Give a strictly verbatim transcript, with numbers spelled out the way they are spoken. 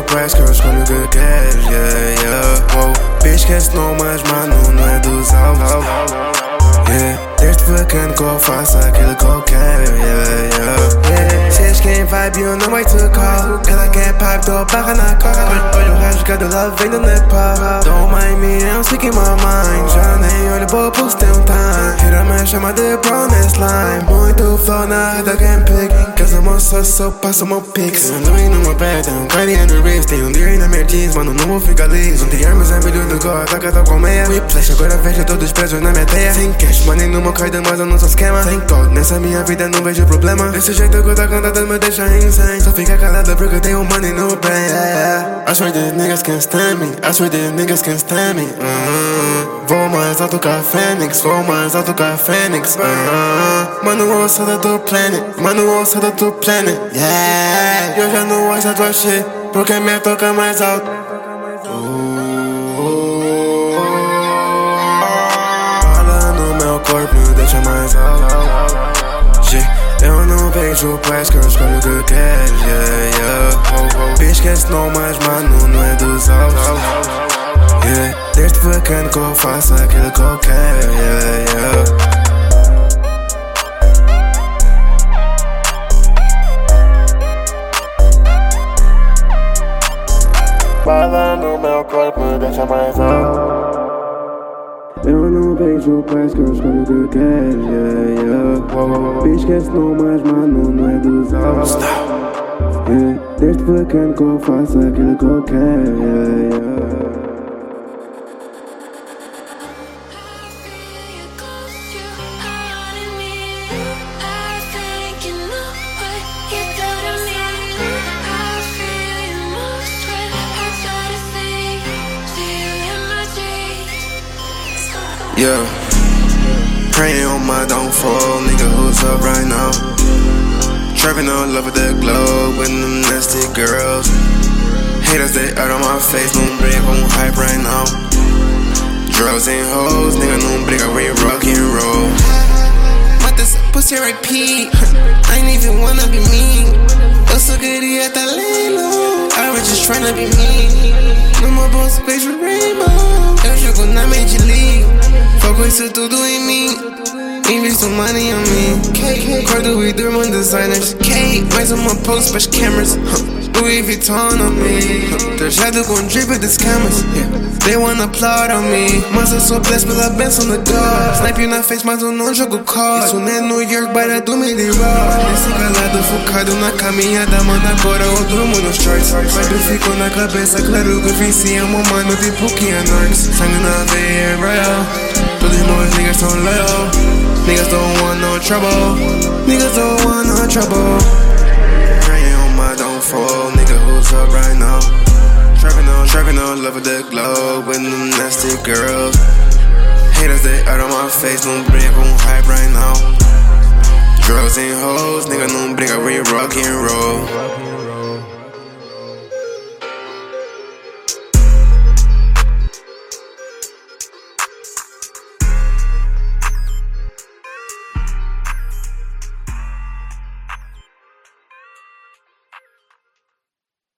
que eu escolho o que eu quero, yeah, yeah. Wow. Bitch, esquece não, mas mano, não é dos alvos, yeah. Desde pequeno que eu faço aquilo que eu quero, yeah, yeah, yeah. She's quem vibe, you know what to call. Ela quer pipe, tô barra na cara. Olha o rasgado, ela vem do Nepal. Don't mind me, I'm speaking my mind. Já nem olho pro post, tem um time. Hira me chama de brown slime. Muito flow na reta, quem pick. Cause I'm on so, so passo meu pics. I'm doing no meu pé, tem um cardi on the wrist. Tem um deer na minha jeans, mano, não vou ficar liso. Um dia, mas é milho do God, taca, tô com meia. Whiplash, agora vejo todos presos na minha teia. Sem cash, money no meu card, mas eu não sou esquema. Sem code, nessa minha vida não vejo problema. Desse jeito que eu tô cantando me deixa insane. Só fica calado porque eu tenho money no brain, yeah. I swear these niggas can't stand me. I swear these niggas can't stand me. uh-huh. Vou mais alto que a Fênix. Vou mais alto que a Fênix. uh-huh. Mano, eu sou da tua planet. Mano, eu sou da tua planet, yeah. Eu já não gosto da tua shit porque minha toca mais alto. Fala no meu corpo, me deixa mais alto. Eu não vejo paz que eu escolho o que eu quero, yeah, yeah. Oh, oh. Bitch, esquece não, mas mano, não é dos alvos, yeah. Desde pequeno que eu faço aquilo que eu quero, yeah, yeah. Bala no meu corpo, me deixa mais alto. Eu não vejo paz que eu escolho o que eu quero, yeah, yeah. Oh, oh. Bitch, esquece não, mas mano, não é dos alvos, yeah. Desde pequeno que eu faço aquilo que eu quero, yeah, yeah. Yeah, praying on my downfall, nigga, who's up right now? Trapping all over the globe with them nasty girls. Haters, they out on my face, no break on hype right now. Drugs and hoes, nigga, no break, I read rock and roll. Mata essa pussy repeat, I ain't even wanna be mean. Eu só queria tá lelo, I was just tryna be me. No more boss, beijo rainbow. Eu jogo na Major League. Foco isso tudo em mim. Invisto money on me. Cordo e durmo em designers. K, mais uma post pras cameras. Louis Vuitton on me. Trajado com drip de scammers. They wanna applaud on me. Mas eu sou blessed pela benção da God. Snipe na face, mas eu não jogo call. Isso não é New York, baira do meio de rock. Nesse calado, focado na caminhada. Mano, agora eu durmo nos shorts. Vibe ficou na cabeça, claro que viciamos, mano, tipo Keanorks. Sangue na veia é royal. Todos meus niggas tão loyal. Niggas don't want no trouble. Niggas don't want no trouble. Praying on my downfall, nigga, who's up right now? Trapping all, trapping all over the globe with them nasty girls. Haters, they out on my face, no break on hype right now. Drugs and hoes, nigga, no break, I read rock and roll.